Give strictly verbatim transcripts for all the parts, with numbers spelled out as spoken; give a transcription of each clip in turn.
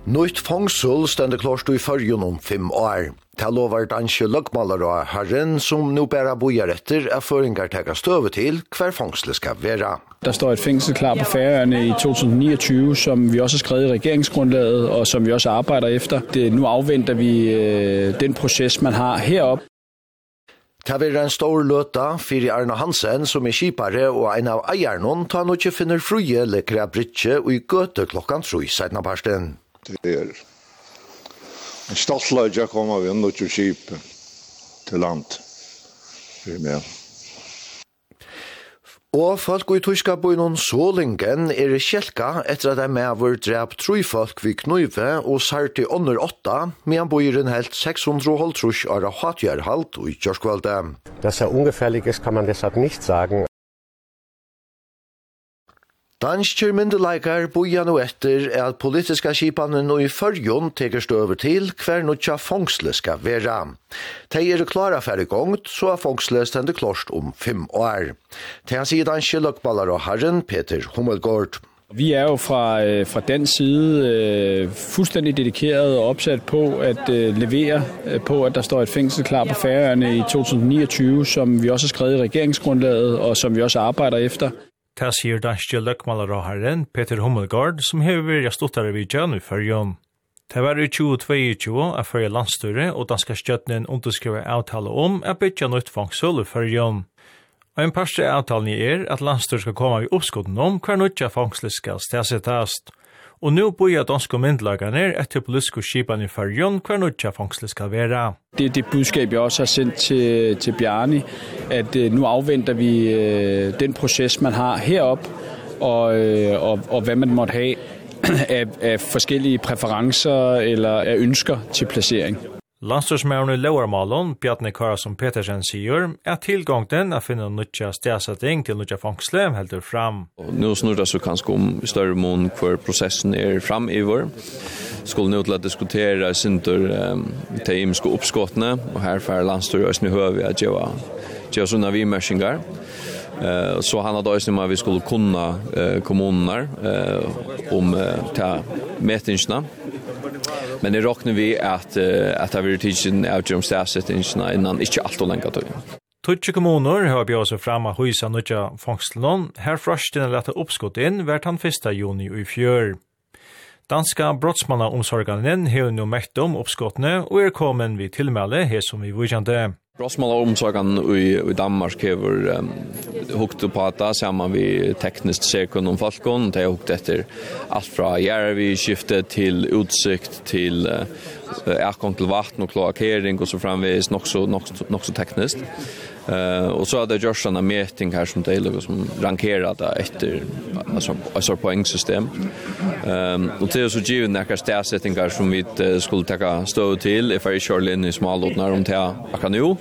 Nytt fångsel stender klart i førjen om fem år. Det lover danske løgmaler og herren som nu bare bojer etter at føringer tager støve til hver fångslet skal være. Der står et fængsel klar på Færøerne i to tusind niogtyve, som vi også har skrevet i regeringsgrundlaget, og som vi også arbejder efter. Det, nu afventer vi øh, den proces, man har heroppe. Det vil en stor løta for Arne Hansen, som er skipare og en av eierne, tar nå ikke finner fruje lekkere britje og i gøte klokken tro i siden parsten. Det er en stoltløy å komme vi inn til skip til land. Det er med. Og folk i tyska bøynen Solingen er kjelka etter at de med vår drep tre folk ved Knøyve og særlig under åtta, medan bøyren helt seks hundre halvtrus år av hatgjørhalt og i kjørskvalde. Dass er ungefährlich ist, kann man deshalb nicht sagen. Danskjer myndelaikar boja nå etter at politiska skipanen nå i førjon teker støver til hver nødja fångsle skal være. De er klara for i gongt, så er fångsle stender klart om fem år. Til han sier danske løkballer og herren Peter Hummelgaard. Vi er jo fra, fra den side øh, fuldstændig dedikeret og opsat på at øh, levere øh, på, at der står et fængsel klar på Færøerne i to tusind niogtyve, som vi også har skrevet i regeringsgrundlaget, og som vi også arbejder efter. Det sier danske løkmalerherren Peter Hummelgaard, som har vært ståttere vid Jan i førjen. Det var i tjue tjueto at førje landstyre og danske støttenen underskrevet avtale om at bytja nytt fangsel i førjen. Og en parste avtalen er at landstyre skal komme i oppskotten om hver nødja fangsel skal stedsettast. Og nu bøyer danske myndlagene etter politiske skipene i førjen hver nødja fangsel skal være. Det er det budskab, jeg også har sendt til, til Bjarni, at øh, nu afventer vi øh, den proces, man har heroppe, og, øh, og, og hvad man måtte have af, af forskellige præferencer eller af ønsker til placering. Landstyrsmævne Lauermalon, Bjarni Karasson Petersen sier, er tilgångten at finne nødja stedsetting til nødja fangsle heldur fram. Nå snur det så kanskje om større mån hvor prosessen er fram i vår. Skulle nå til å diskutere sinter um, til imiske oppskottene, og her for landstyr og snøhøy vi at gjøre, gjøre sånne vimersinger. Uh, så han hadde også med at vi skulle kunne uh, kommunene uh, om uh, til metingene. Men det råkner vi at, uh, at det vil tidsen avgjøre om stedsettingene innan ikke alt og lenge tog. Tutsi kommuner har bjør seg frem av huset nødja fangselen. Her frøsten er lette oppskott inn hvert han første juni i fjør. Danska brottsmannaomsorganen har nå mekt om oppskottene og er kommet vid tilmelde her som vi vujande. Brottsmannaomsorganen i, i Danmark har um, hukt på at da sammen vi teknisk sekund om folkene. Det har hukt etter alt fra Järvi-skiftet til utsikt til uh, erkong til vatten og kloakering og så framvis nok så, nok, nok så teknisk. Uh, og så er det gjort sånne meting her som deler som rankerer det etter altså, altså poengsystem. Um, og til så givet nekker stedsettinger som vi uh, skulle takke stå til if jeg kjører inn i smalåtner om til akkurat nå.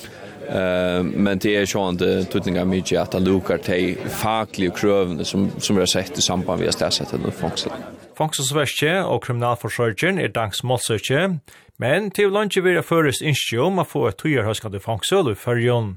Uh, men det er sånn det tydninger mye at det lukker til faglige krøvene som, som vi har sett i samband med stedsetting og fangsel. Fangselsverket og kriminalforsørgeren er dansk målsøkje, men til landet vil jeg føres innskje om å få et tøyerhøskende fangsel i førjen.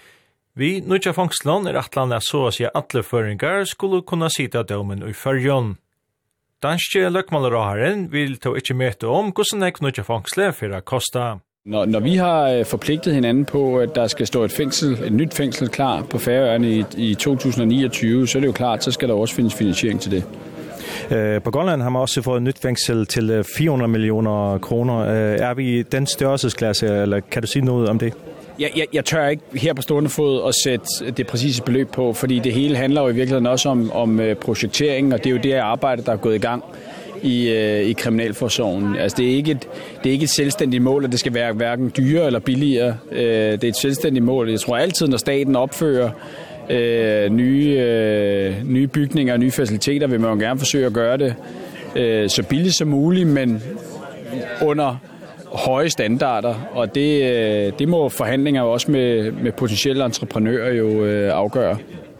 Vi nødja fangselen er at landet så å si at alle føringer skulle kunne sitte domen i førjen. Danske løkmaleraheren vil ta ikke møte om hvordan jeg nødja fangslet for å koste. Når, når vi har forpligtet hinanden på, at der skal stå et fængsel, et nyt fængsel klar på Færøerne i, i to tusind niogtyve, så er det jo klart, så skal der også findes finansiering til det. På Grønland har man også fået et nyt fængsel til fire hundrede millioner kroner. Er vi i den størrelsesklasse, eller kan du sige noget om det? Jeg, jeg, jeg tør ikke her på stående fod at sætte det præcise beløb på, fordi det hele handler jo i virkeligheden også om, om projektering, og det er jo det arbejde, der er gået i gang i, øh, i kriminalforsorgen. Altså det er, ikke et, det er ikke et selvstændigt mål, at det skal være hverken dyrere eller billigere. Øh, det er et selvstændigt mål. Jeg tror altid, når staten opfører øh, nye, øh, nye bygninger og nye faciliteter, vil man jo gerne forsøge at gøre det øh, så billigt som muligt, men under høje standarder, og det, øh, det må forhandlinger også med, med potentielle entreprenører jo øh, afgøre.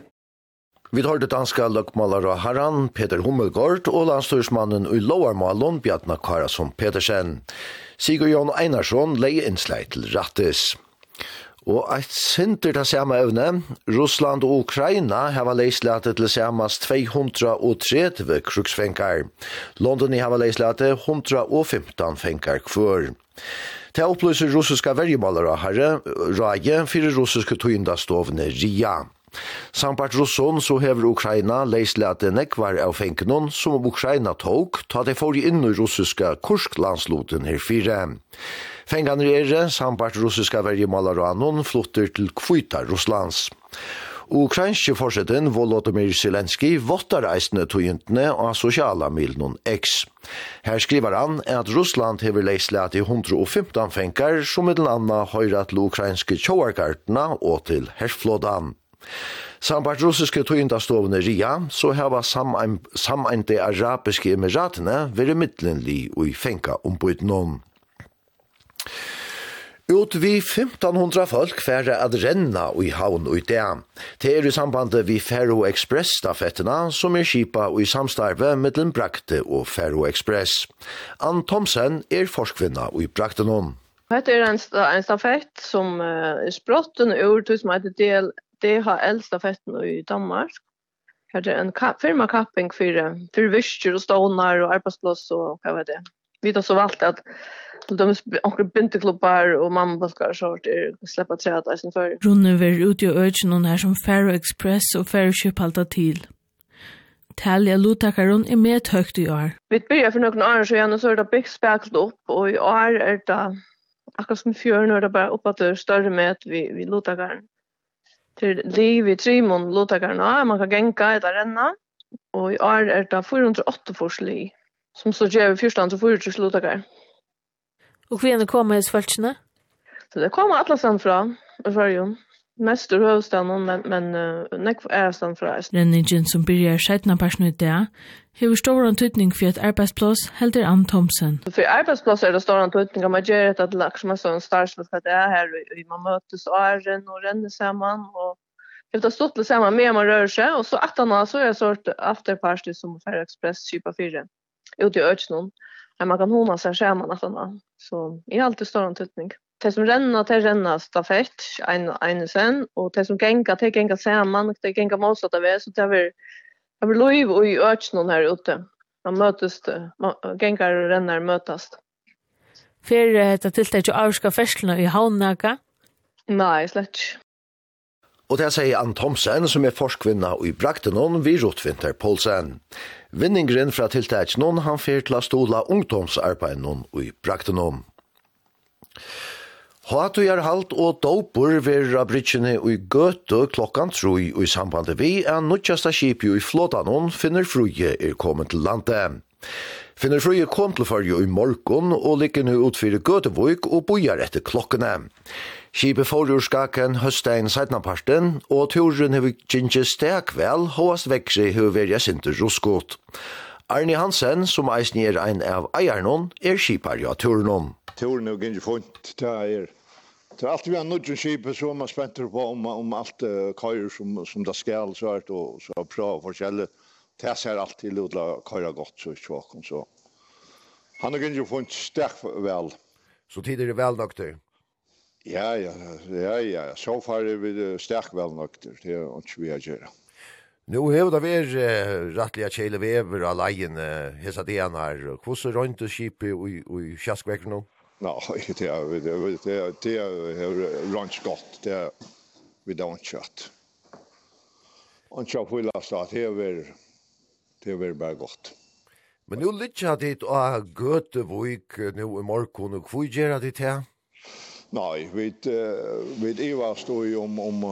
Vi tar det danske løkmaler herren Peter Hummelgaard og landstyrsmannen i Lauermalon Bjarni Karasson Petersen. Sigurd Jon Einarsson leie innslag til Rattes. Og et sinter til samme evne, Russland og Ukraina har leislatet til samast to hundre og tretti kruksfenkar. London har leislatet one hundred og fifteen fenkar kvar. Til opplyser russiska vergemalere herre, raje for russiske tøyndastovne RIA. Sampart Russon så hever Ukraina leislatet nekvar av fenkenon som Ukraina tog, ta det for inn i russiska Kursk-landsloten her fire. Fenganer er, sampart russiska vergemalaranon, flotter til Kvita, Russlands. Ukrainske forsetten Volodymyr Zelensky vottar eisne tøyntene av sosiala milnon X. Her skriver han at Russland hever leislat i one hundred og fifteen fenkar som med den anna høyra til ukrainske tjoarkartene og til hersflådan. Sampart russiske tøyndastovne RIA så hava sameinte arabiske emiratene vere middelenlig og i fenka ombudnon. Ut vi fifteen hundred folk færre at renna og i havn og i det. Det er i sambandet vi Faroe Express-stafettene som er skipa og i samstarve mellom Brakte og Faroe Express. Ann Thomsen er forskvinna og i Brakte noen. Dette er en, en stafett som uh, er sprotten ur som heter D H L-stafetten i Danmark. Her er en ka- firmakapping for, for visker og stånar og arbeidsplass og hva vet det. Vi har så valgt at de onkel binteklubbar og mammabaskar sort er släppa träd i sin för. Runne ver ut i ögonen här som Faroe Express och Faroe Ship halta till. Talja lutakaron är med högt i år. Vi börjar för några år sedan och så är det byggt späckligt upp och i år är det akkurat som fjörn och det bara uppåt det större med vi vi lutakaren. Till liv i trimon lutakarna man kan gänka ett arena och i år är det four hundred eight forsli som så ger vi fyrstan så four hundred lutakar. Och kvinnor kommer i svaltsna? Så det kommer alla stan fra Sverige. Mest ur huvudstaden, men, men uh, nekv er stan fra. Renningen som börjar sjättna personer i det har stor antydning för ett arbetsplats, helder Ann Thomsen. För arbetsplats är det stor antydning. Man gör det att lagt som en sån startslut för det är här. Man mötes åren och renner samman. Och det har stått till samman med man rör sig. Och så attarna så är det sort afterparty som Faroe Express kypa fyra. Ute i Ötsnon. Där man kan hona sig samman attarna. Så det är alltid stor antydning. Det som renner til renner stafett, en, en sen, og det som gengar, det gengar sammen, det gengar motsatt av det, så det er det er lov og i øtsnån her ute. Man møtes, man, gengar og renner møtes. Fer dette tiltak å avska ferslene i havnaka? Nei, slett ikke. Og det sier Ann Thomsen, som er forskvinna i Braktenon vid Rotvinter Polsen. Vinningren fra tiltaksnon han fer til å stola ungdomsarbeidenon i Braktenon. Hatujar halt og dopur vera bridgene i Gøte klokkan troi og i sambandet vi er nødjasta skip i flåtanon finner fruje er kommet til landet. Finner fruje kom til farge i morgon og ligger nu utfyrir Gøtevøyk og bojar etter klokkene. Skipet forur skaken høstein seidnaparten og turen hever gynge stek vel hoast vekse hever verja sinter ruskot. Arne Hansen, som eisen er ein av eiernon, er skipar ja turenon. Turen er gynge funnt, det er det er alt vi har nødgjent skipet så man spenter på om, om alt uh, køyrer som, som det skal så er det og så er bra og forskjellig. Det ser alltid ut til å køyre godt så tjåken så. Han er gynge funnt sterk vel. Så tid er det vel nok til? Ja, ja, ja, ja. Så far er vi sterk vel nok til. Det er ikke vi har gjør. Nu har det vært uh, rettelig at kjele vever av leien uh, hesa den her. Hvordan rønte skipet i, i kjaskvekken nå? Nei, det er det er det er ranch godt. Det er vi don't chat. Og så får la start her ver det er bare godt. Men nu litja dit og Gøtevøyk nu i morgon og hvor gjør det her? Nei, vi vi Eva står jo om om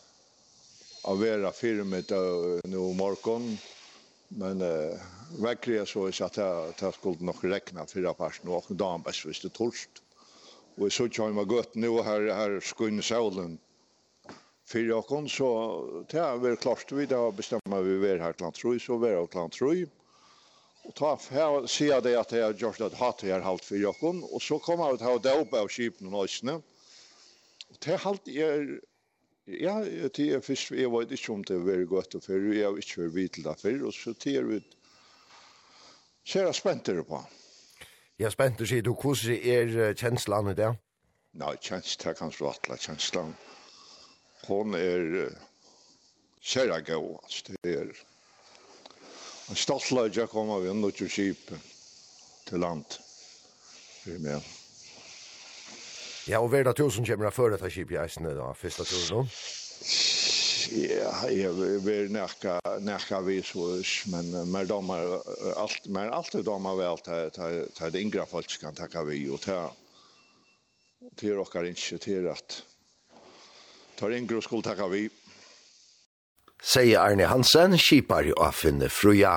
å være firmet nu i morgon. Men uh, verkligen så är att det det skulle nog räkna fyra personer och dagen bäst visst det torst. Och så tjän var gott nu här här skön solen. Fyra och så det är väl klart vi då bestämmer vi ver här klant tror så ver och klant tror. Och ta här ser jag det att det är just att hat här halt fyra och och så kommer det ha dopa av skipen och nästan. Och det halt är ja, det er først, jeg vet ikke om det er veldig godt, for jeg har ikke vært vidt til det før, og så er vi ser jeg spent på. Ja, spent, sier du, hvordan er kjenslene i det? Nei, kjens, det kan slå atla kjenslan. Hon er uh, kjæra gå, altså, det er en stoltlag jeg kommer vi inn og skip til land. Det er med. Ja, og hver da tusen kommer jeg før etter skip i eisene da, første turen? Ja, jeg vil nekka, nekka visos, men mer domar, alt, men alltid domar vel til det yngre folk kan takka vi, og til til okkar ikke til at tar yngre skulle takka vi. Sier Arne Hansen, skipar jo av finne fruja.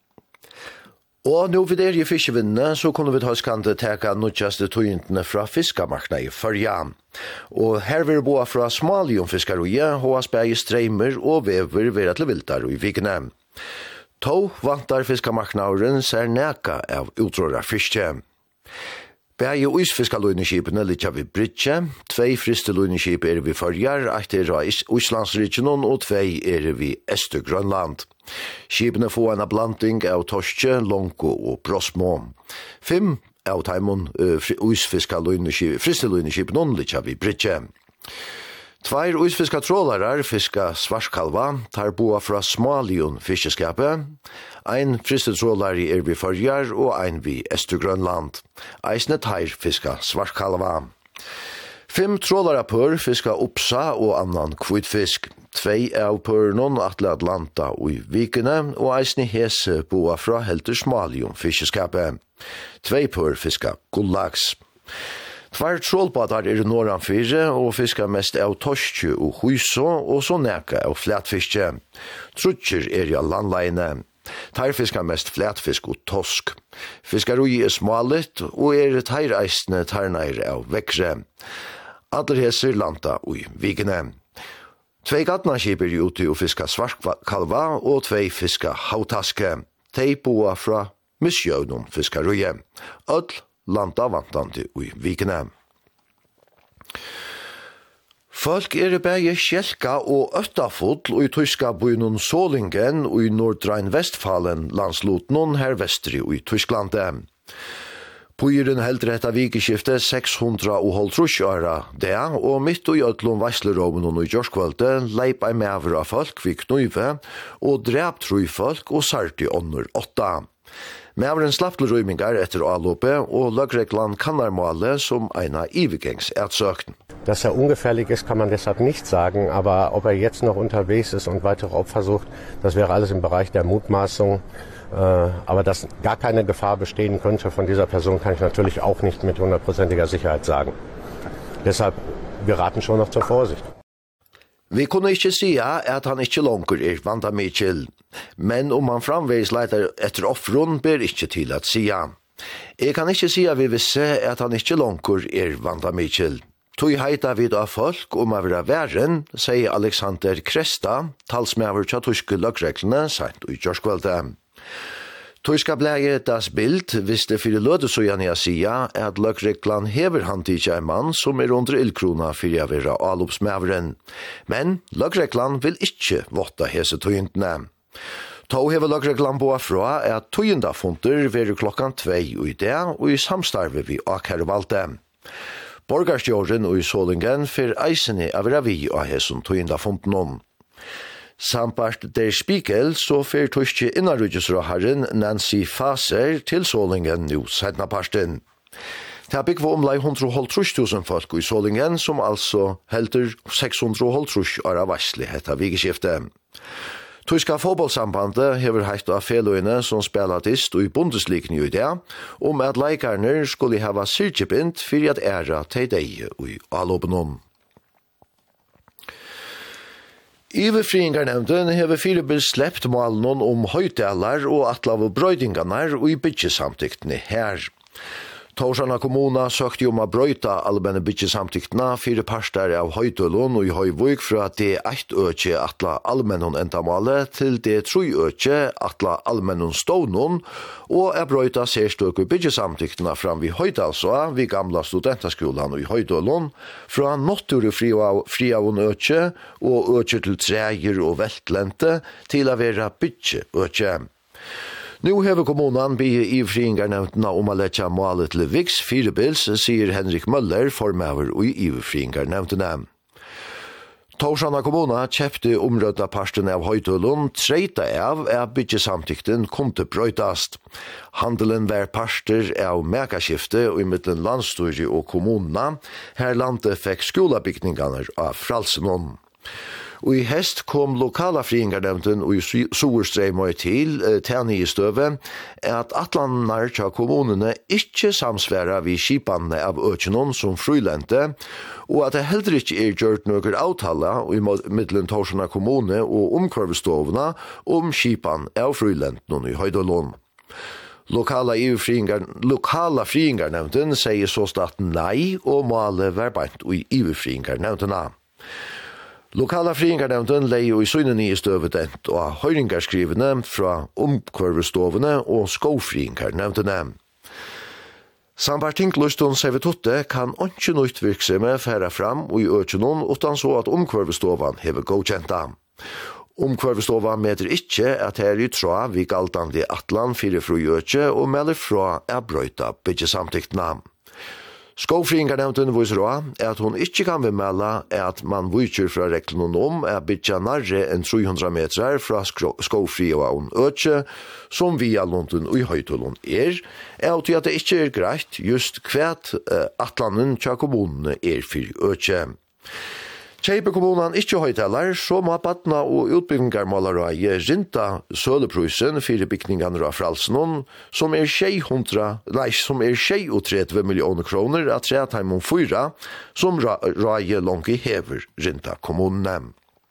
Og nå vid er i fiskevinnene, så kunne vi ta skande teka nødjaste tøyntene fra fiskamarkna i førja. Og her vil boa fra Smalium fiskaruje, hos bæge streimer og vever vera til viltar i vikene. To vantar fiskamarknauren ser neka av utråra fiske. Bæge uisfiskaløyneskipene litt av i Bridge, tvei fristeløyneskip er vi førjar, eit er av Islandsregionen og tvei er vi Østu-Grønland. Skipene får en blanding av torske, lonko og brosmo. Fem av taimon uh, fristeløyneskipene litt av i Bridge. Tveir uisfiska trålarar fiska svarskalva, tar boa fra Smalion fiskeskapet. Ein fristetrålari er vi førjar og ein vi Østu-Grønland. Eisne teir fiska svarskalva. Fem trålarar pør fiska opsa og annan kvitfisk. Tvei av pørnon atle Atlanta og i vikene, og eisne hese boa fra helter Smalion fiskeskapet. Tvei pør fiska gullaks. Tvær trålbadar er norran fire og fiskar mest av torskje og huso og så neka av flatfiske. Trutjer er ja landleine. Teir fiskar mest flatfisk og tosk. Fiskarui er smalit og er teir eisne tarnair av vekre. Adler heser landa ui vikene. Tvei gatnaskip er ute og fiskar svartkalva og tvei fiskar hautaske. Tei boa fra misjøvnum fiskarui. Öll landa vantandi ui vikene. Folk er bæge skjelka og øttafull ui tyska bynun Solingen ui Nordrhein-Westfalen landslutnun her vestri ui Tysklande. Puyren heldur etta vikeskifte seks hundre og halvtrus åra det, og mitt ui ötlun Vaisleroven ui Jorskvalde leip ei mever av folk vi knuive og drep trui folk og sarti onnur åtta. Meveren slapp til røymingar etter avloppe, og løgreglan kannarmåle som eina ivigängsätsökten. Dass er ungefährlich ist, kann man deshalb nicht sagen, aber ob er jetzt noch unterwegs ist und weitere Opfer sucht, das wäre alles im Bereich der Mutmaßung. Äh, aber dass gar keine Gefahr bestehen könnte von dieser Person, kann ich natürlich auch nicht mit hundertprozentiger Sicherheit sagen. Deshalb, wir raten schon noch zur Vorsicht. Vi kunne ikke sia at han ikke langer er vant av Mitchell, men om han framveis leiter etter offrun ber ikke til at sia. Jeg kan ikke sia vi visse at han ikke langer er vant av Mitchell. Tui heita vid av folk om av væren, sier Alexander Kresta, talsmever tja tyske løgreglene, sent ui Jorskvalde. Tyska blæge Das Bild visste fyrir lødesøyan i Asia at løgreglan hever handtidja en mann som er under ildkrona fyrir å være alopsmæveren. Men løgreglan vil ikkje votta hese tøyntene. Tå hever løgreglan boa fra at tøyndafunter veru klokkan tvei ui det og i samstarve vi akhervalde. Borgarstjåren ui Solingen fyrir eisene av ravi av hesen tøyndafuntenom. Sampart Der Spiegel så fer tyske innarudjesråharen Nancy Faser til Solingen nu sednaparten. Det har bygget omlai hundre og halvtrus tusen folk i Solingen, som altså helter seks hundre og halvtrus år av varslig hetta vigeskifte. Tyska fotballsambandet hever heit av feløyene som spelatist og i Bundesligen i det, om at leikarner skulle hava syrkjebind fyrir at æra til deg i alåbenom. Ivefriingarnevnden hever fyrirbil sleppt malen om høytalar og atlav og brøydingarnar og i byggjesamtiktene her. Torsana kommuna søkte om å brøyta allmenne byggjesamtiktene fire parstar av høytølun og i høyvøk fra det eit økje atla allmennon endamåle til det tru økje atla allmennon stånun og er brøyta sérstøk i byggjesamtiktene fram vi høytalså vi gamla studentaskolan og i høytølun fra natturi friavun økje og økje til træger og veltlente til å være byggje økje. Nu hever kommunen bygge ivfriingarnevntene om å lette målet til Viks firebils, sier Henrik Møller, formøver og ivfriingarnevntene. Torsana kommuna kjøpte omrødda parten av Høytølund treita av at byggesamtikten kunne brøytast. Handelen var parter av mekaskifte og i midten landstyret og kommunene. Her landet fikk skolabygningarna av Fralsenon. Og i hest kom lokala friingarnevnten og i Soerstreimøy til tjene i støve at atlanar til kommunene ikke samsværa vi skipane av økjenon som frylente, og at det heller ikke er gjort noen avtale i middelen Torsana kommune og omkvarvestovene om skipan av frylenten i Høydalund. Lokala lokala friingarnevnten sier så staten nei, og målet var beint i ivefriingarnevntene. Lokala friingarnevnten lei jo i søgnen i støvedent og høyringarskrivene fra omkvarvestovene og skåfriingarnevntene. Sambart tinklustun servitutte kan ikke nøyt virksomhe færa fram og i økjenon utan så at omkvarvestovan hever godkjenta. Omkvarvestova meter ikke at her i tråd vi galtande atlan fire fru økje og melder fra er brøyta byggesamtiktene. Skåfriingarnevnten viser også at hun ikke kan bemelde at man viser fra reglene om at bytja nærre enn tre hundre meter fra skåfri og økje, som via London og i Høytølund er, er til at det ikke er greit just kvært atlanen til kommunene er for økje. Kjeipe kommunen ikke høytaler, så må badna og utbyggingar målerøye rinta søleprusen for byggningan av Fralsenon, som er tjei-hundra, nei, som er tjei-og-tretve millioner kroner av tretheimon fyra, som røye langt i hever rinta kommunene.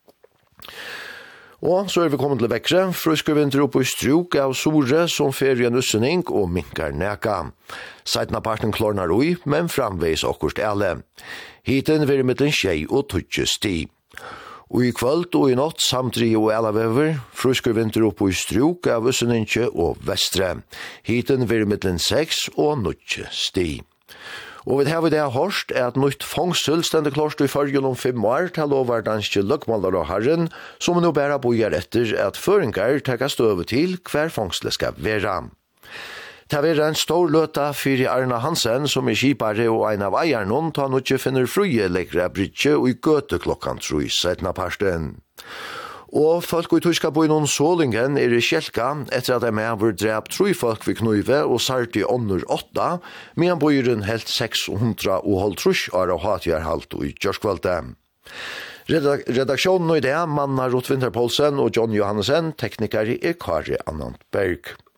Og så er vi kommet til vekre, fruske vinter opp i struk av sore som ferie nussening og minkar neka. Seitna parten klornar ui, men framveis okkurst alle. Hiten vil mittlen tjei og tutje sti. Og i kvöld og i natt samtri og elavever, fruske vinter opp i struk av nussening og vestre. Hiten vil mittlen seks og nutje sti. Og vi har det hørst er at nytt fangsel stender klart i fargen om fem år til lover danske løkmaler og herren, som nå bare bojer etter at føringer takkast over til hver fangselet skal være. Det er en stor løta for Arna Hansen, som er kipare og en av eierne, ta nå ikke finner fruje lekkere brytje og i gøte klokken tro i setna parten. Og folk i tyska på innom Solingen er i kjelka etter at de med har drept tru folk ved knuive og sart i ånder åtta, medan bøyren helt seks hundre og holdt trus år og hatjar halt i Kjørskvalde. Redaksjonen og idé, manna Ruth Winterpolsen og John Johansen, teknikere er Kari Anand Berg.